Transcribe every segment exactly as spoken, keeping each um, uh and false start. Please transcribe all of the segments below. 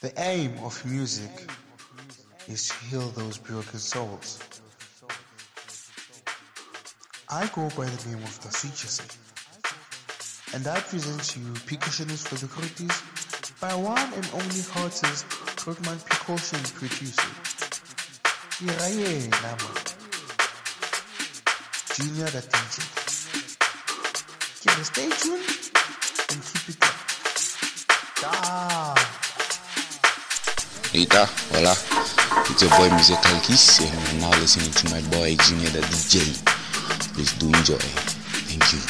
The aim of music is to heal those broken souls. I go by the name of Tasuchise, and I present to you Percussionist for the Groties by one and only artist, Krugman Percussion producer. Iraye Nama, Junior the D J. Can you stay tuned and keep it up? Da. Rita, voila. It's your boy Musical Kiss, and you're now listening to my boy Junior the D J. Please do enjoy. Thank you.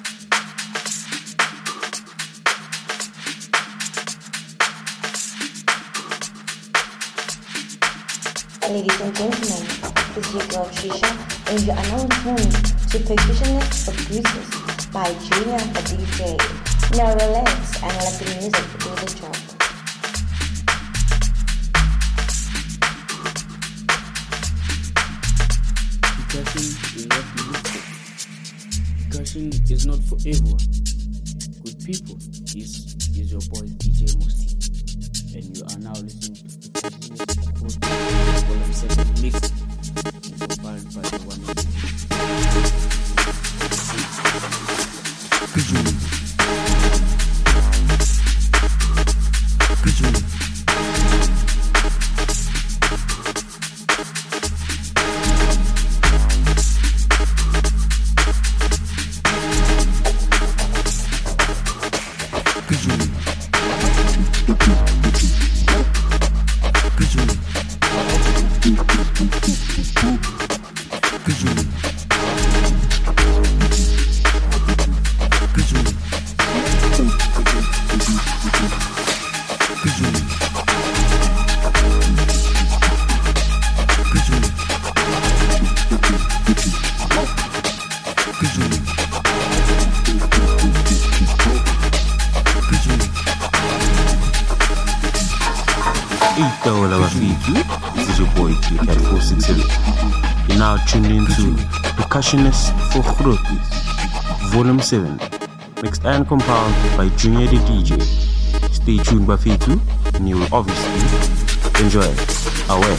Ladies and gentlemen, this is your girl Trisha, and you are now tuned to Percussionist for Greases by Junior the D J. Now relax and let the music do the job. Percussion is not for everyone. Good people, this is your boy D J Musty, and you are now listening to Percussionist Volume seven Mix, compiled by the one This is your boy K K four sixty. You're now tuned into Percussionist for Groties, Volume seven, mixed and compiled by Junior the D J. Stay tuned, Bafetu, and you will obviously enjoy it. Away.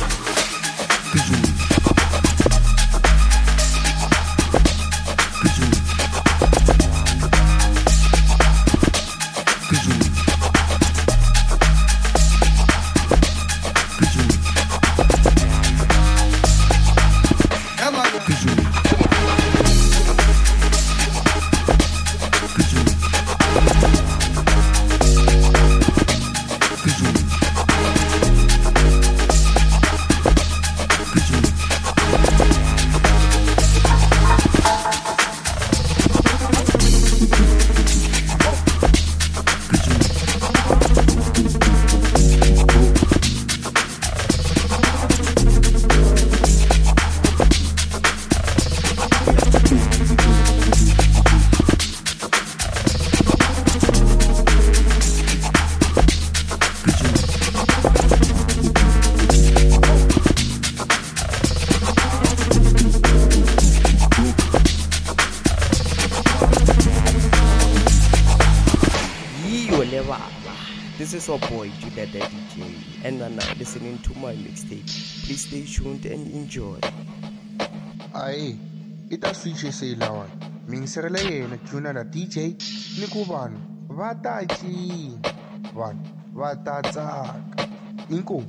This is our boy Junior the D J, and you are now listening to my mixtape. Please stay tuned and enjoy. Aye, ita switche say lawan. Ming serele yena Junior the D J ni kubani vatachi van vatatsaka inko.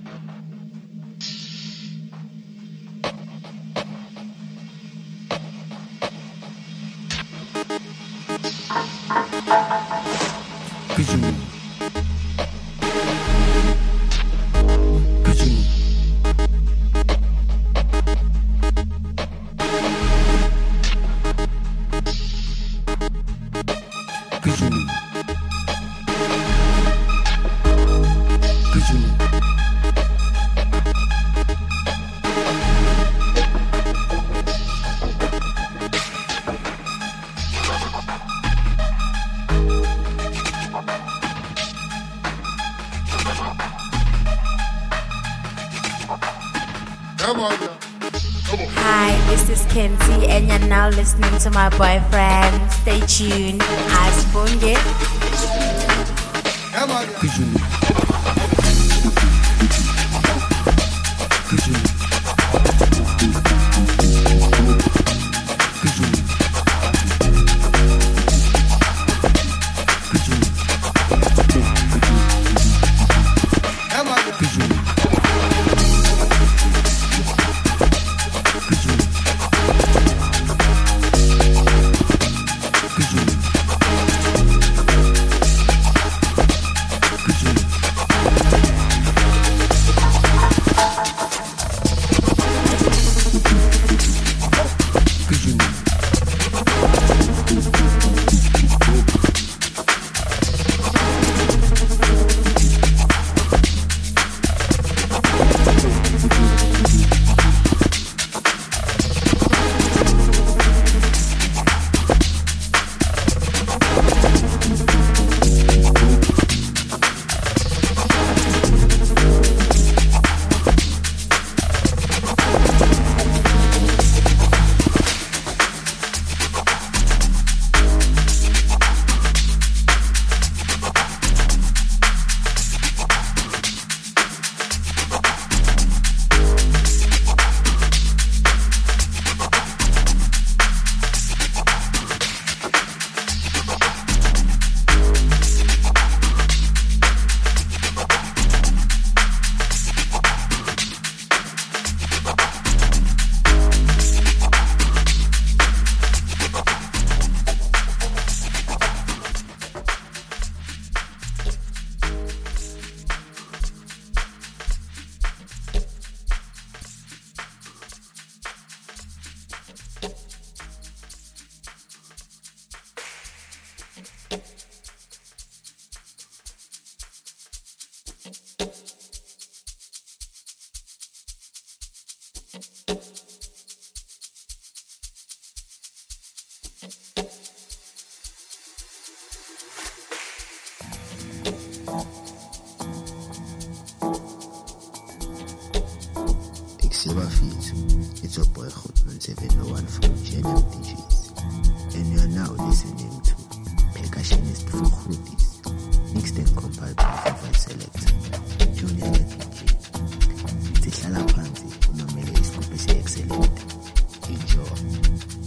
Hi, this is Kenzie, and you're now listening to my boyfriend. Stay tuned. As Bunge. It's your boy Goodman seven oh one from J L M D Js, and you are now listening to Percussionist for Groothies, mixed and compiled by Five Selector, Junior D J. Sihlala phansi umamele isigubhu esi-excellent. Enjoy.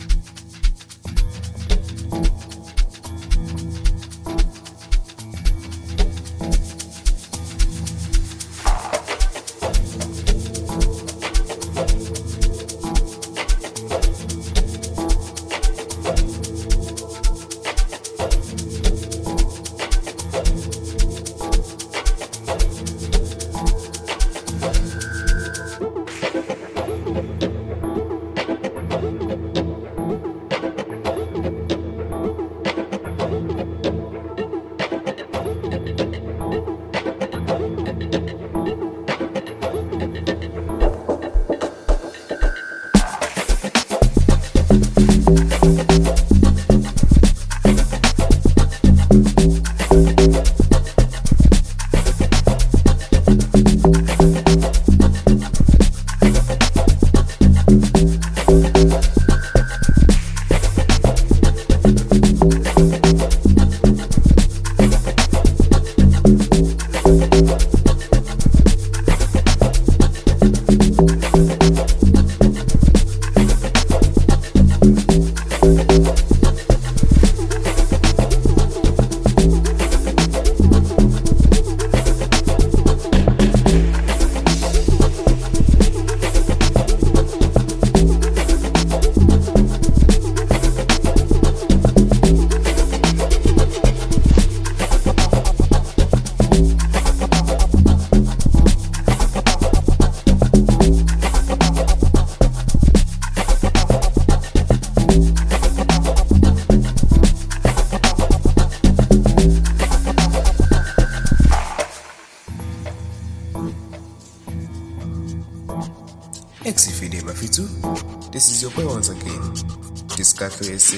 This is your boy once again, Discato S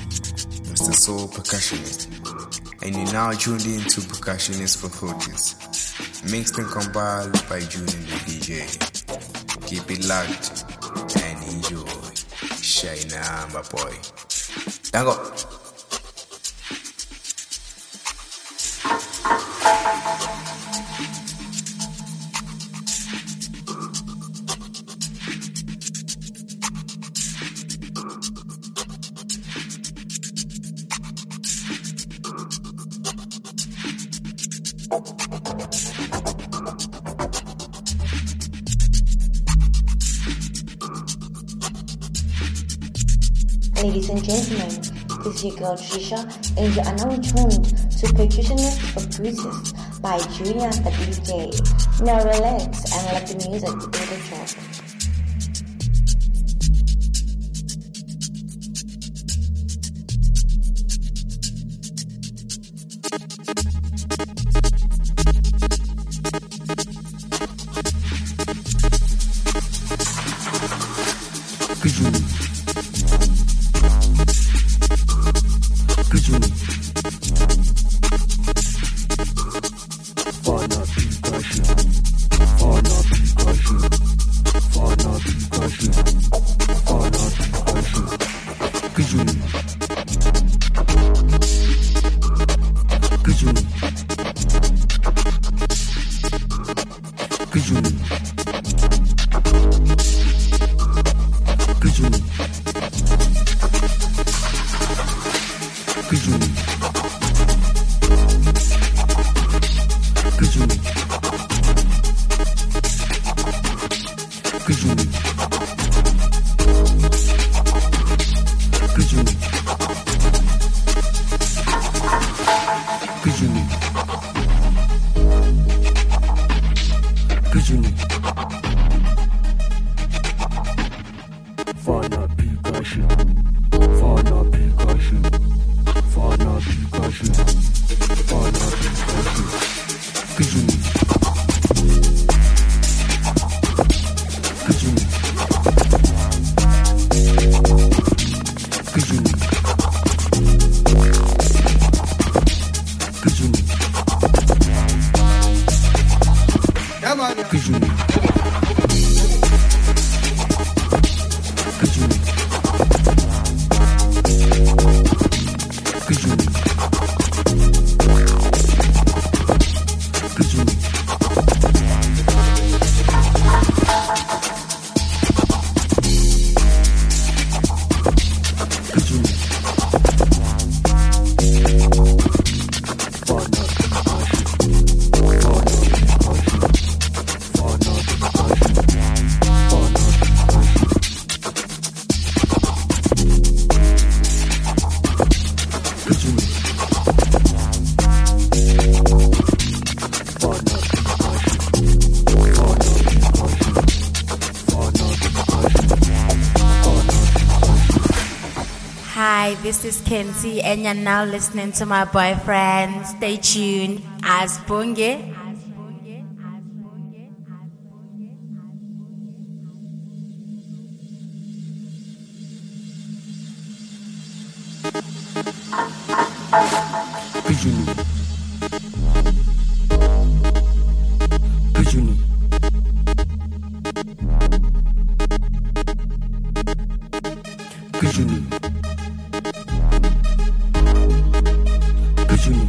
A, Mister Soul Percussionist, and you're now tuned in to Percussionist for Groothies, mixed and compiled by Junior the D J. Keep it locked and enjoy. Shine, my boy. Dango. Ladies and gentlemen, this is your girl Trisha, and you are now tuned to Percussionist for Groothies by Junior the D J. Now relax and let the music do the track. this is Kenzie, and you're now listening to my boyfriend. Stay tuned. As Bunge. Pijuni. Pijuni. Pijuni. Pijuni.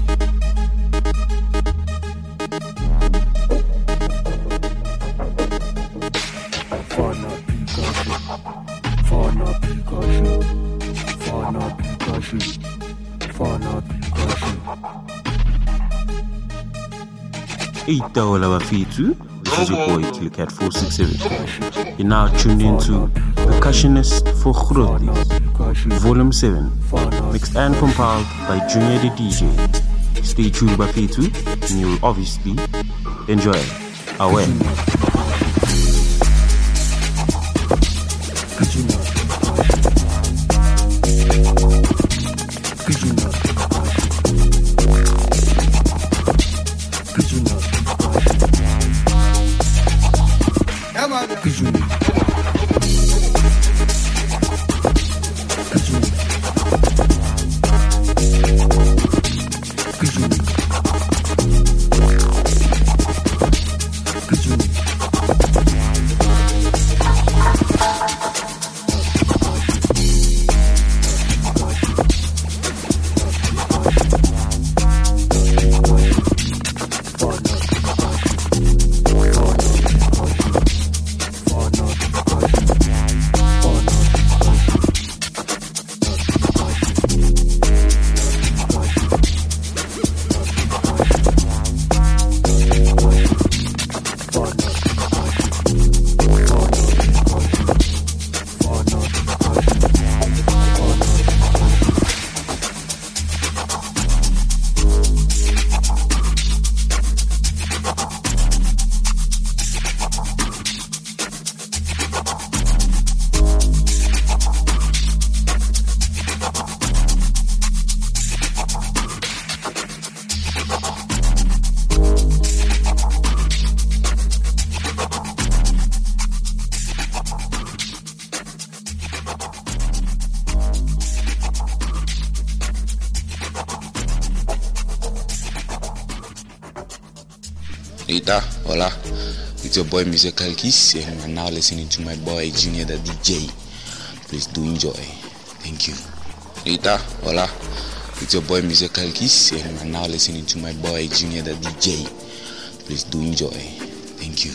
Fana Pikachu. Fana Pikachu. Fana Pikachu. Fana Pikachu. Itaola Wafitu. This is your boy Kilicat four six seven. You're now tuned into Percussionist for Grootlies, Volume seven, mixed and compiled by Junior the D J. Stay tuned by P two, and you'll obviously enjoy it. Away. Rita, hola, it's your boy Musical Kiss, and you're now listening to my boy Junior the D J. Please do enjoy. Thank you. Rita, hola, it's your boy Musical Kiss, and you're now listening to my boy Junior the D J. Please do enjoy. Thank you.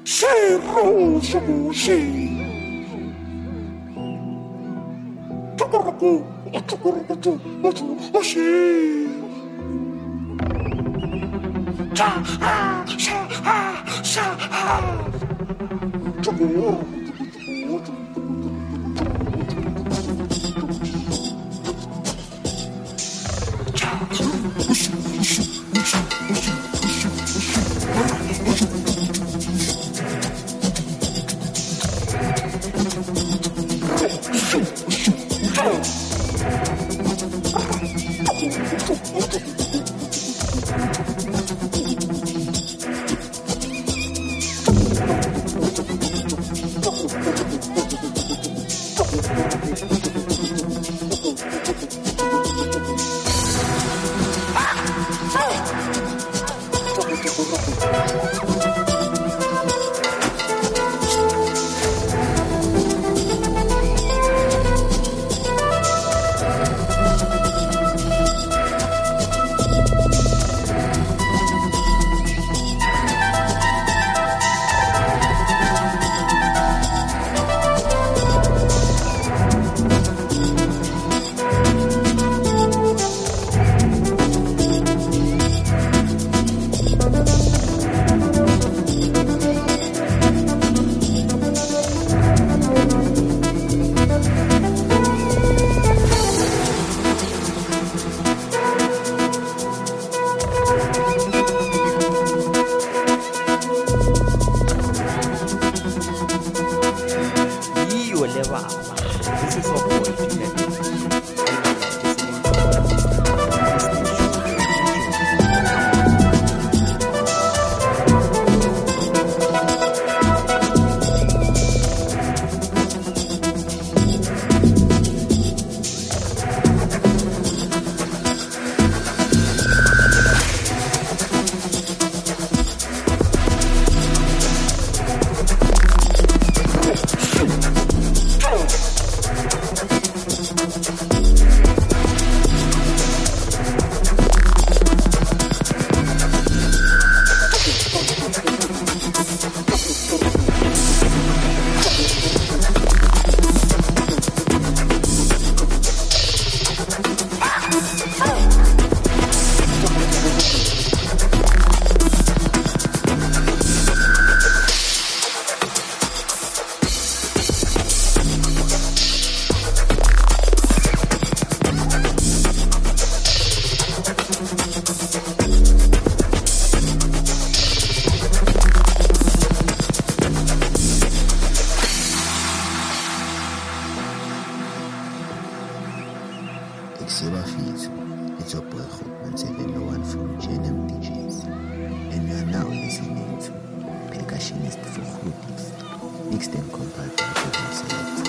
It's your boy Hope seven oh one from J N M D Js, and you are now listening to Percussionist for Hoodies, mixed and compiled by Kevin Select.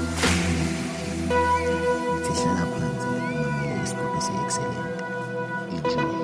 Tihlala phansi ngimamele isigubhu se-excellent. Enjoy.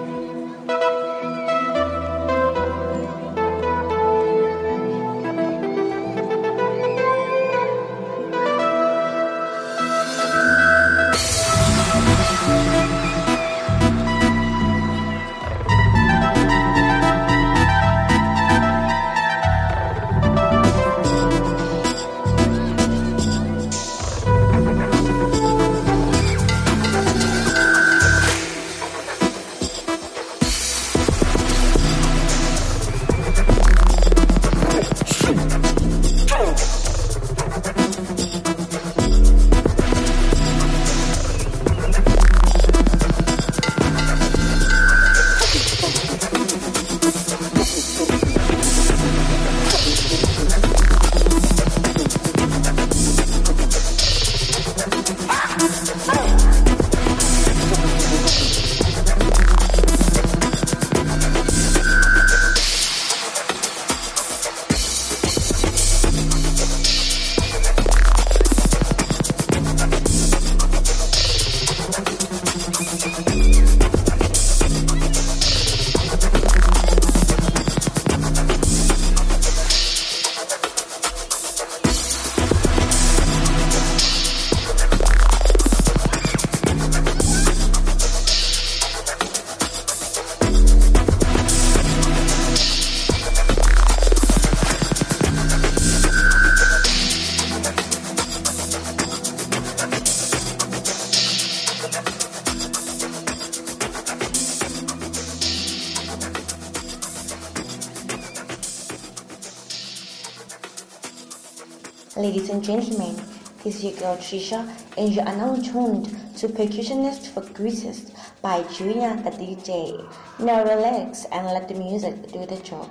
Ladies and gentlemen, this is your girl Trisha, and you are now tuned to Percussionist for Greatest by Junior the D J. Now relax and let the music do the job.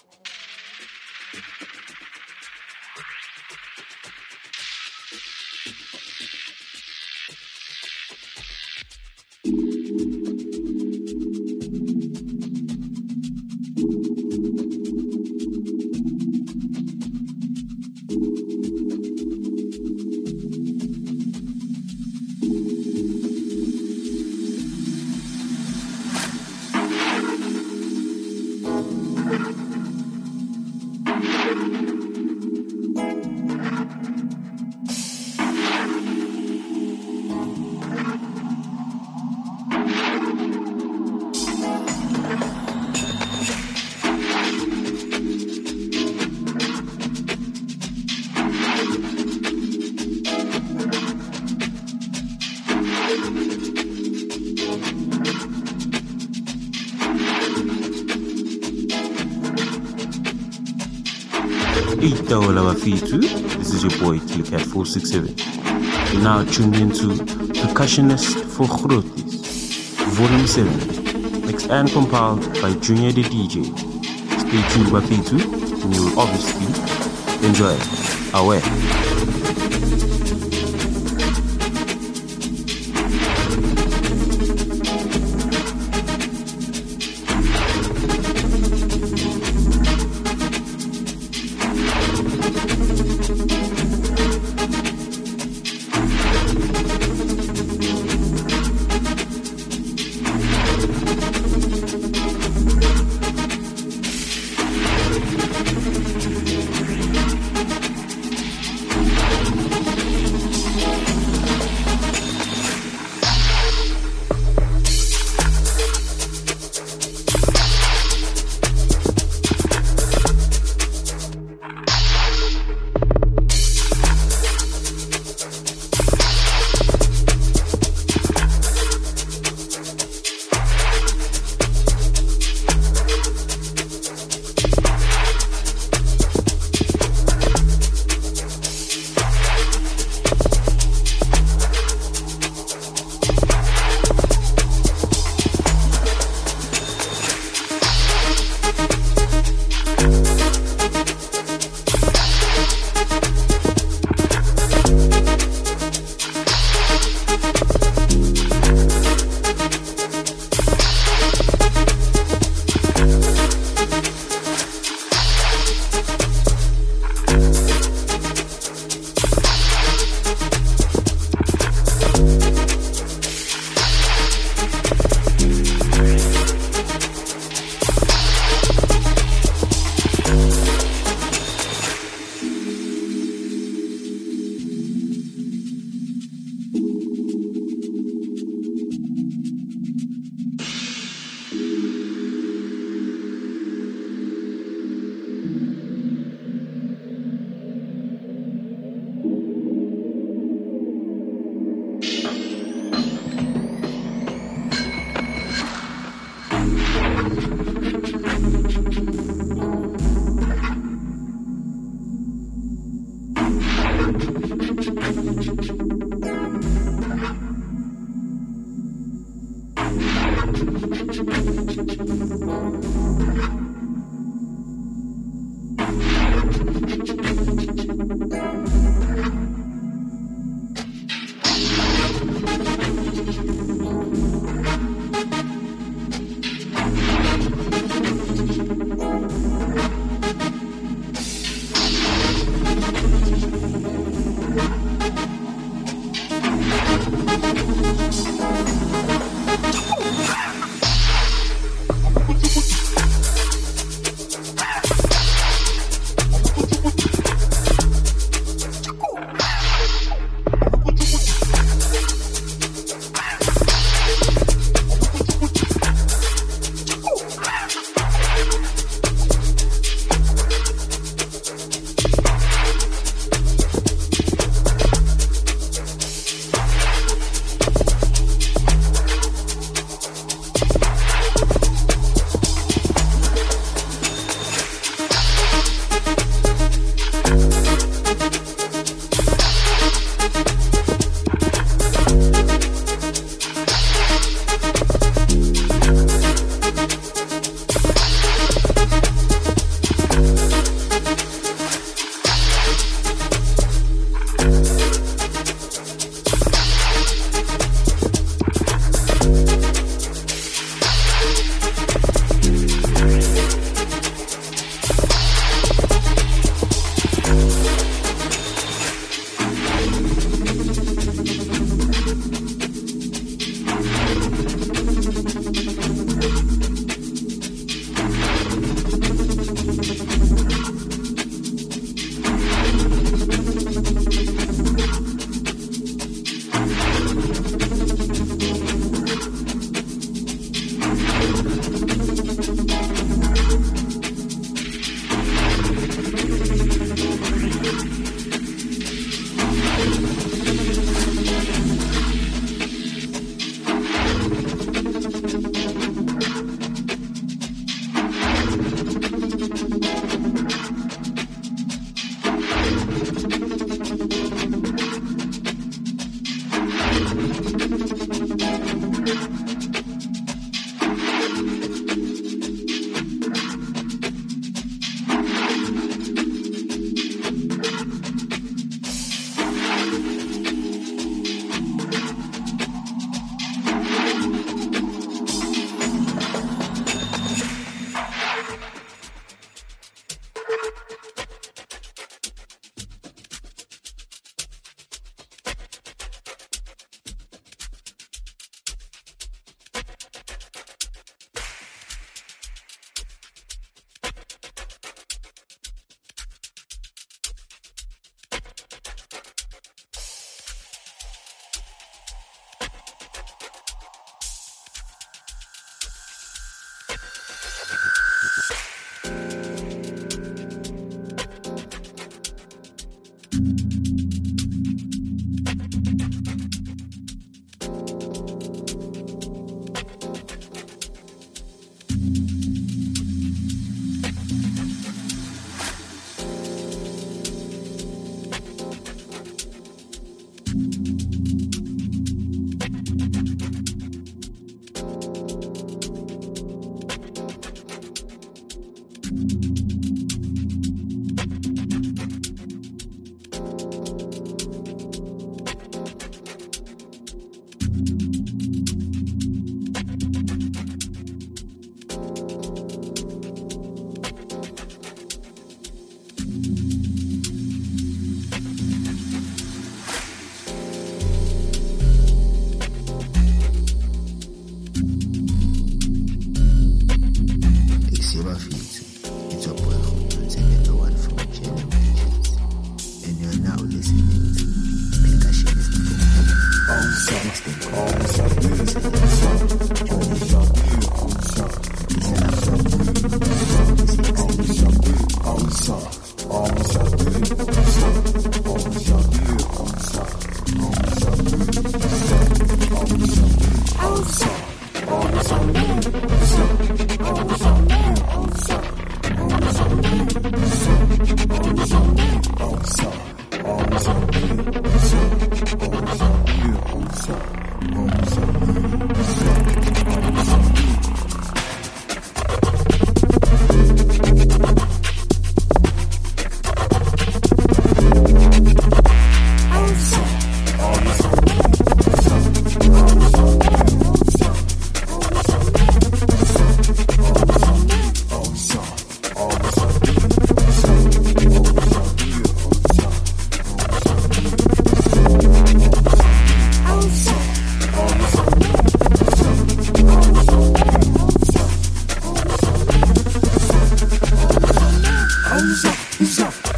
This is your boy K Cat four six seven. You're now tuned into Percussionist for Grootjes, Volume seven, mixed and compiled by Junior the D J. Stay tuned by P two, and you will obviously enjoy it. Away.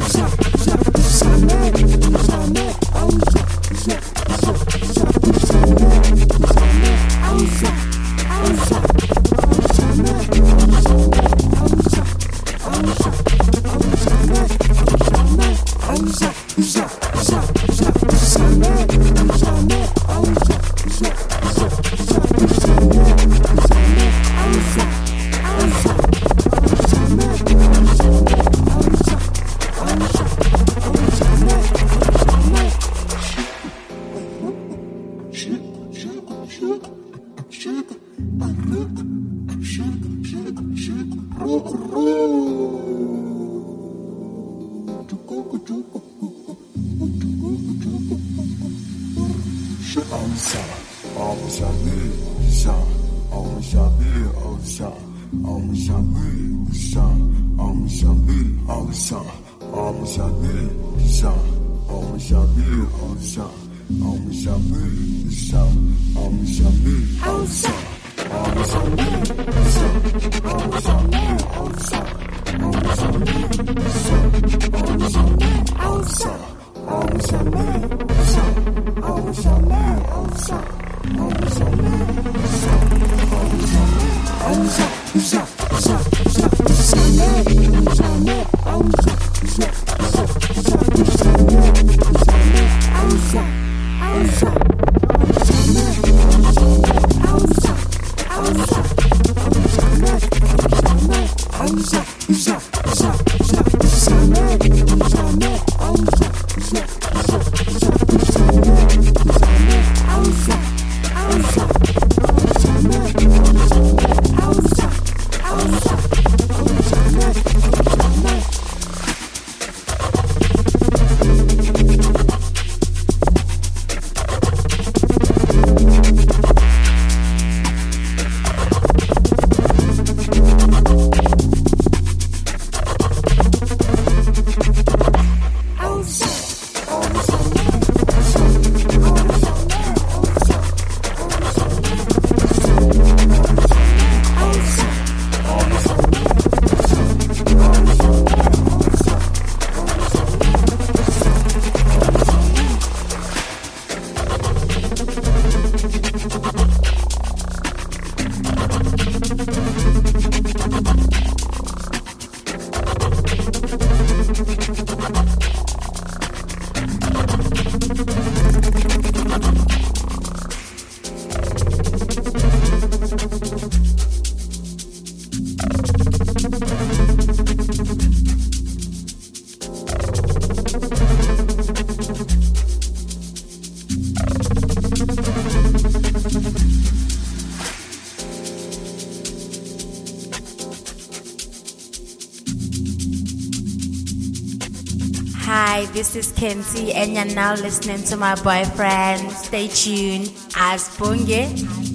Hi, this is Kenzie, and you're now listening to my boyfriend. Stay tuned. As Bunge.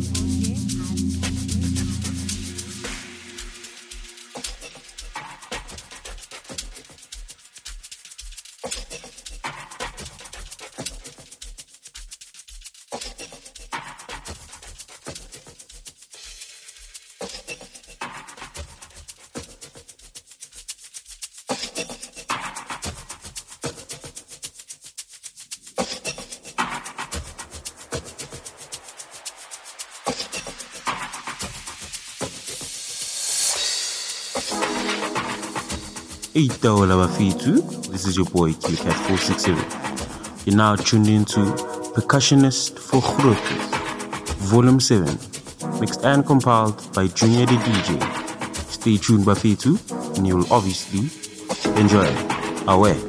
Eita Fitu, this is your boy Killcat four sixty. You're now tuned into Percussionist for Grootjes, Volume seven, mixed and compiled by Junior the D J. Stay tuned, Bafitu, and you'll obviously enjoy it. Away.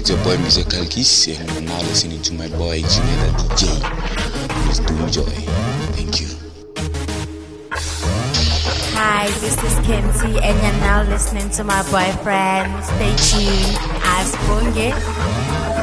It's your boy Musical Kiss, and you're now listening to my boy Junior the D J. Please do enjoy. Thank you. Hi, this is Kenzie, and you're now listening to my boyfriend. Stay tuned. As Bunge.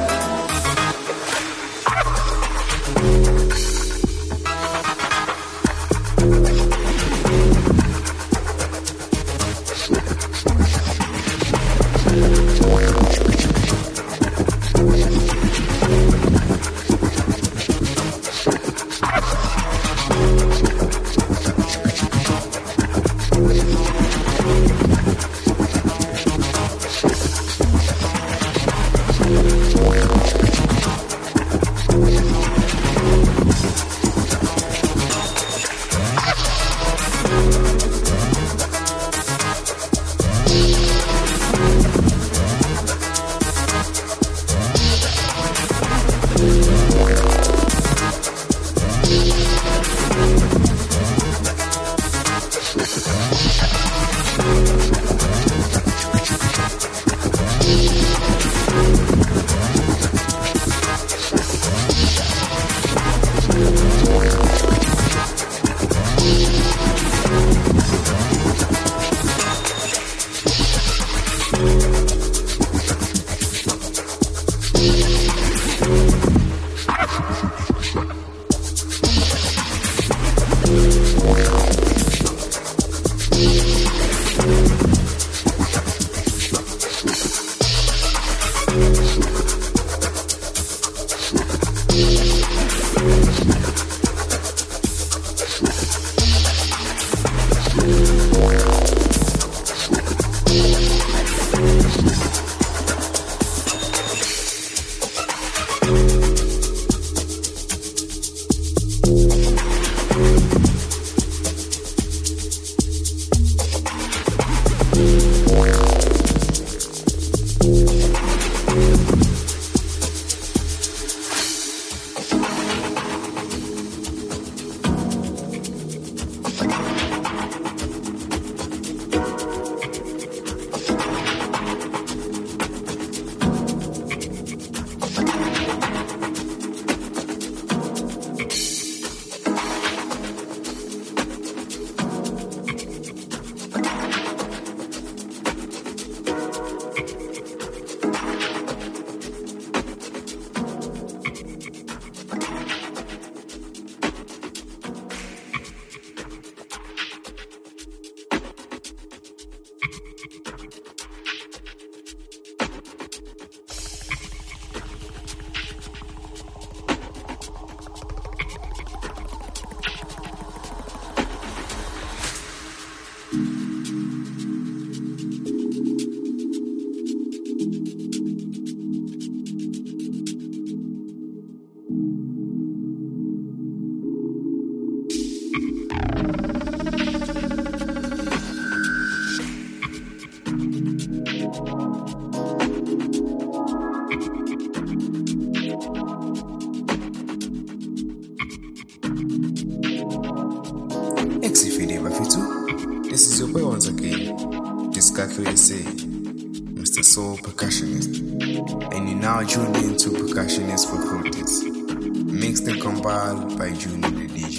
This is your boy once again, Discaco S A, Mister Soul Percussionist, and you now tuned into Percussionist for Fruities, mixed and compiled by Junior the D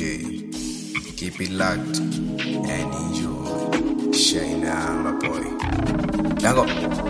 J. Keep it locked and enjoy. Shine on, my boy. Now go.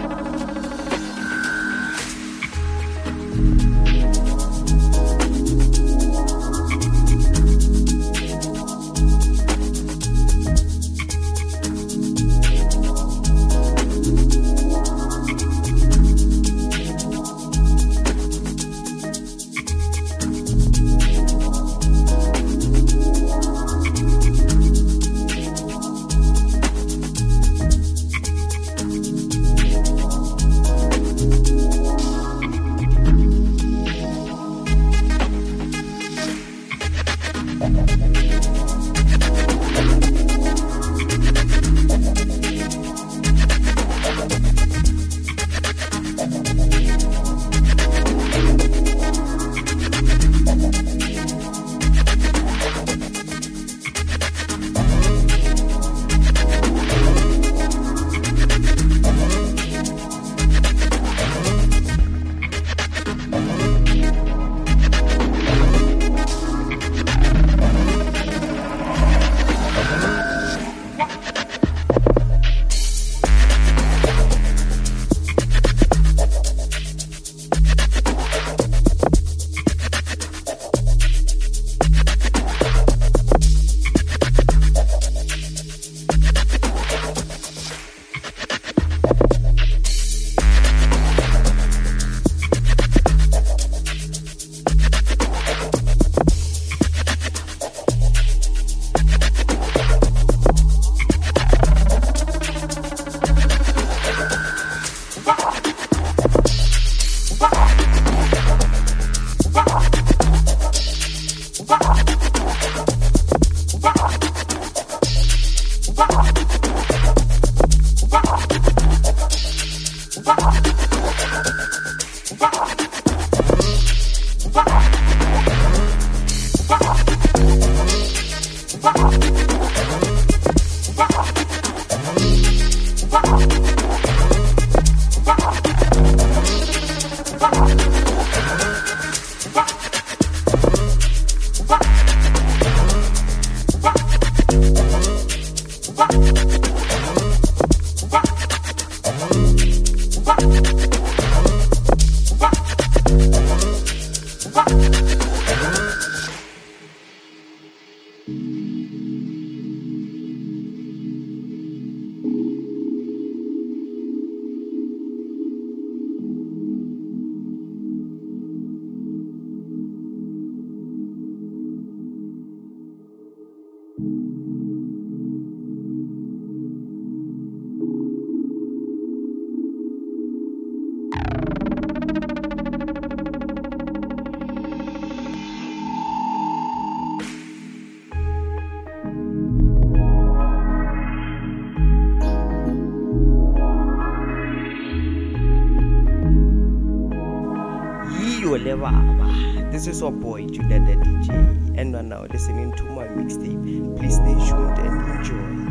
Yo Levaba. This is our boy Judah the D J, and we're now listening to my mixtape. Please stay tuned and enjoy.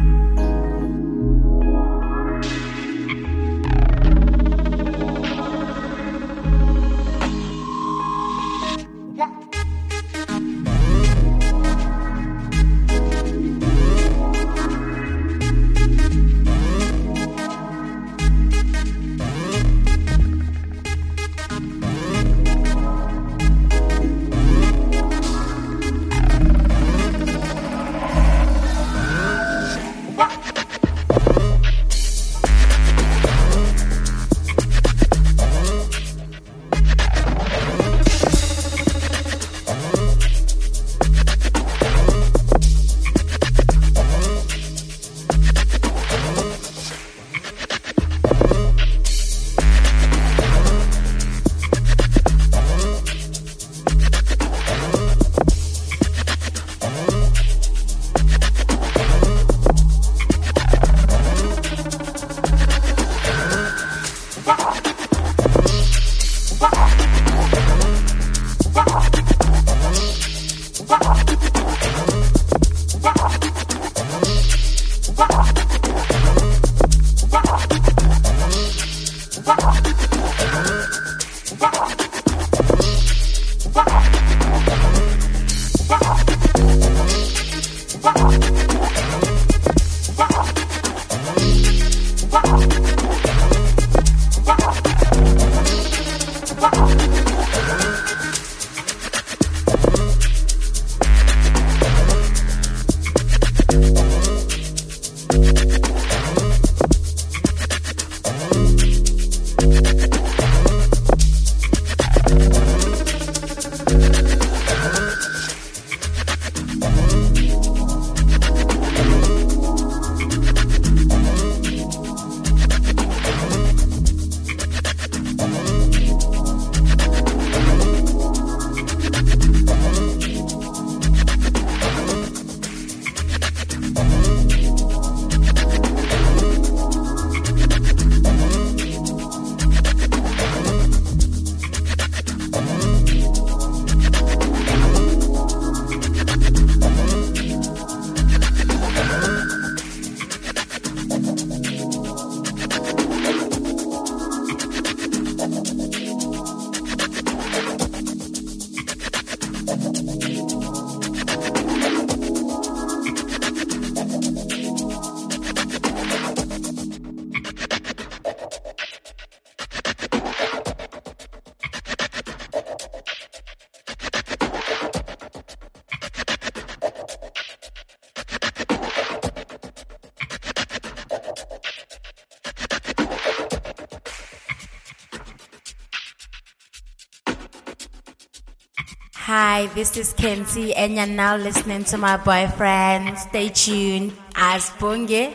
Hi, this is Kenzie, and you're now listening to my boyfriend. Stay tuned. Asbonge.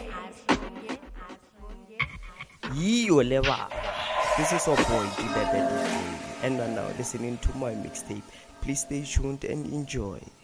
Yo Levaba. This is our boy Judah the D J, and we're now listening to my mixtape. Please stay tuned and enjoy.